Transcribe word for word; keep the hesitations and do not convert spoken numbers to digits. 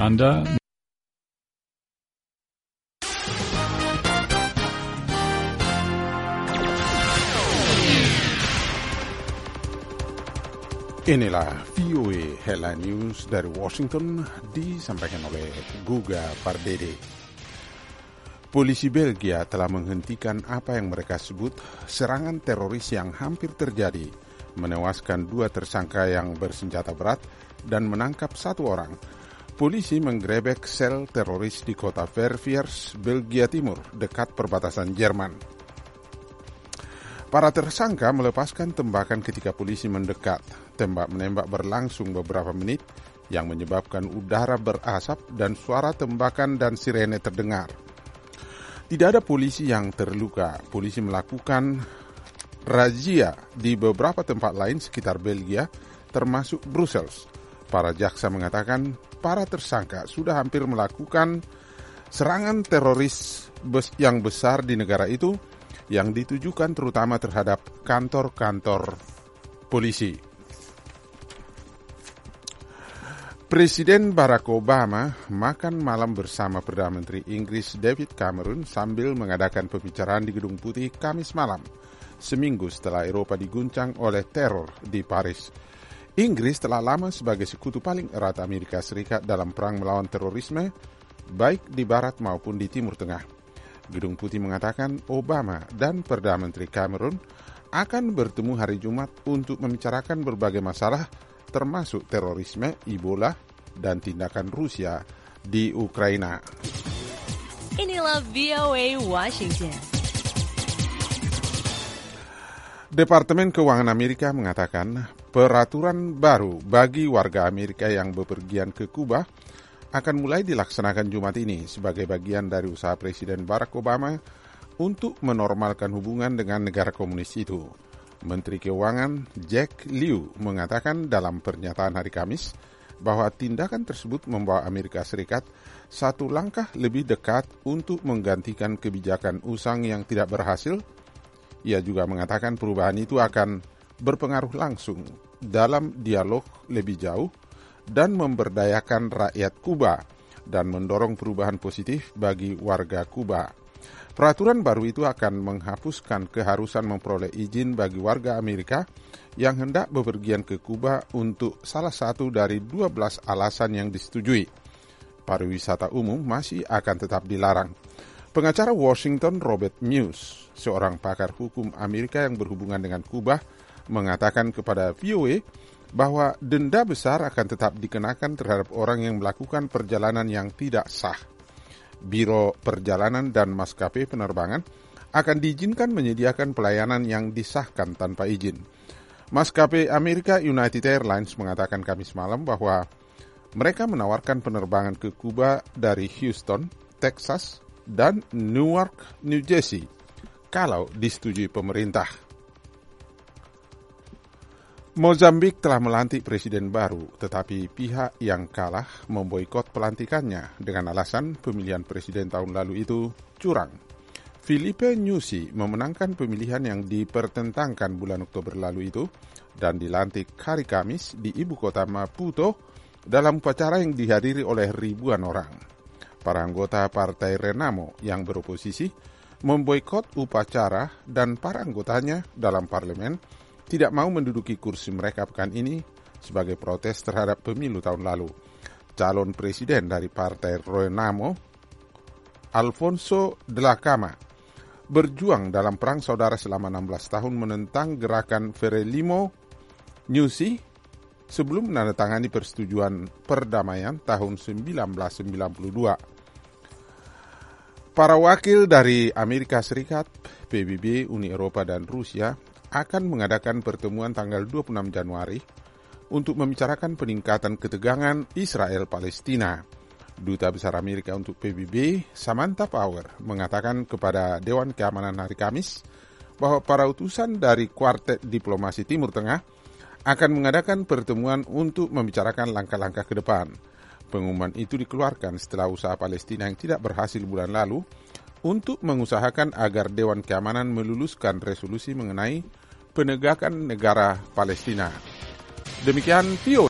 Anda. Inilah V O A Headline News dari Washington, disampaikan oleh Guga Pardede. Polisi Belgia telah menghentikan apa yang mereka sebut serangan teroris yang hampir terjadi, menewaskan dua tersangka yang bersenjata berat dan menangkap satu orang. Polisi menggerebek sel teroris di kota Verviers, Belgia Timur, dekat perbatasan Jerman. Para tersangka melepaskan tembakan ketika polisi mendekat. Tembak-menembak berlangsung beberapa menit yang menyebabkan udara berasap dan suara tembakan dan sirene terdengar. Tidak ada polisi yang terluka. Polisi melakukan razia di beberapa tempat lain sekitar Belgia, termasuk Brussels. Para jaksa mengatakan para tersangka sudah hampir melakukan serangan teroris yang besar di negara itu, yang ditujukan terutama terhadap kantor-kantor polisi. Presiden Barack Obama makan malam bersama Perdana Menteri Inggris David Cameron sambil mengadakan pembicaraan di Gedung Putih Kamis malam, seminggu setelah Eropa diguncang oleh teror di Paris. Inggris telah lama sebagai sekutu paling erat Amerika Serikat dalam perang melawan terorisme, baik di barat maupun di Timur Tengah. Gedung Putih mengatakan Obama dan Perdana Menteri Cameron akan bertemu hari Jumat untuk membicarakan berbagai masalah, termasuk terorisme, Ebola, dan tindakan Rusia di Ukraina. Inilah V O A Washington. Departemen Keuangan Amerika mengatakan peraturan baru bagi warga Amerika yang bepergian ke Kuba akan mulai dilaksanakan Jumat ini sebagai bagian dari usaha Presiden Barack Obama untuk menormalkan hubungan dengan negara komunis itu. Menteri Keuangan Jack Lew mengatakan dalam pernyataan hari Kamis bahwa tindakan tersebut membawa Amerika Serikat satu langkah lebih dekat untuk menggantikan kebijakan usang yang tidak berhasil. Ia juga mengatakan perubahan itu akan berpengaruh langsung dalam dialog lebih jauh dan memberdayakan rakyat Kuba dan mendorong perubahan positif bagi warga Kuba. Peraturan baru itu akan menghapuskan keharusan memperoleh izin bagi warga Amerika yang hendak bepergian ke Kuba untuk salah satu dari dua belas alasan yang disetujui. Pariwisata umum masih akan tetap dilarang. Pengacara Washington Robert Muse, seorang pakar hukum Amerika yang berhubungan dengan Kuba, mengatakan kepada V O A bahwa denda besar akan tetap dikenakan terhadap orang yang melakukan perjalanan yang tidak sah. Biro Perjalanan dan Maskapai Penerbangan akan diizinkan menyediakan pelayanan yang disahkan tanpa izin. Maskapai Amerika United Airlines mengatakan Kamis malam bahwa mereka menawarkan penerbangan ke Kuba dari Houston, Texas, dan Newark, New Jersey, kalau disetujui pemerintah. Mozambik telah melantik presiden baru, tetapi pihak yang kalah memboikot pelantikannya dengan alasan pemilihan presiden tahun lalu itu curang. Filipe Nyusi memenangkan pemilihan yang dipertentangkan bulan Oktober lalu itu dan dilantik hari Kamis di ibu kota Maputo dalam upacara yang dihadiri oleh ribuan orang. Para anggota Partai Renamo yang beroposisi memboikot upacara dan para anggotanya dalam parlemen tidak mau menduduki kursi mereka pekan ini sebagai protes terhadap pemilu tahun lalu. Calon presiden dari Partai Renamo, Alfonso Dhlakama, berjuang dalam perang saudara selama enam belas tahun menentang gerakan Frelimo Nyusi sebelum menandatangani persetujuan perdamaian tahun seribu sembilan ratus sembilan puluh dua. Para wakil dari Amerika Serikat, P B B, Uni Eropa, dan Rusia akan mengadakan pertemuan tanggal dua puluh enam Januari untuk membicarakan peningkatan ketegangan Israel-Palestina. Duta Besar Amerika untuk P B B, Samantha Power, mengatakan kepada Dewan Keamanan hari Kamis bahwa para utusan dari Kuartet Diplomasi Timur Tengah akan mengadakan pertemuan untuk membicarakan langkah-langkah ke depan. Pengumuman itu dikeluarkan setelah usaha Palestina yang tidak berhasil bulan lalu untuk mengusahakan agar Dewan Keamanan meluluskan resolusi mengenai penegakan negara Palestina. Demikian V O A.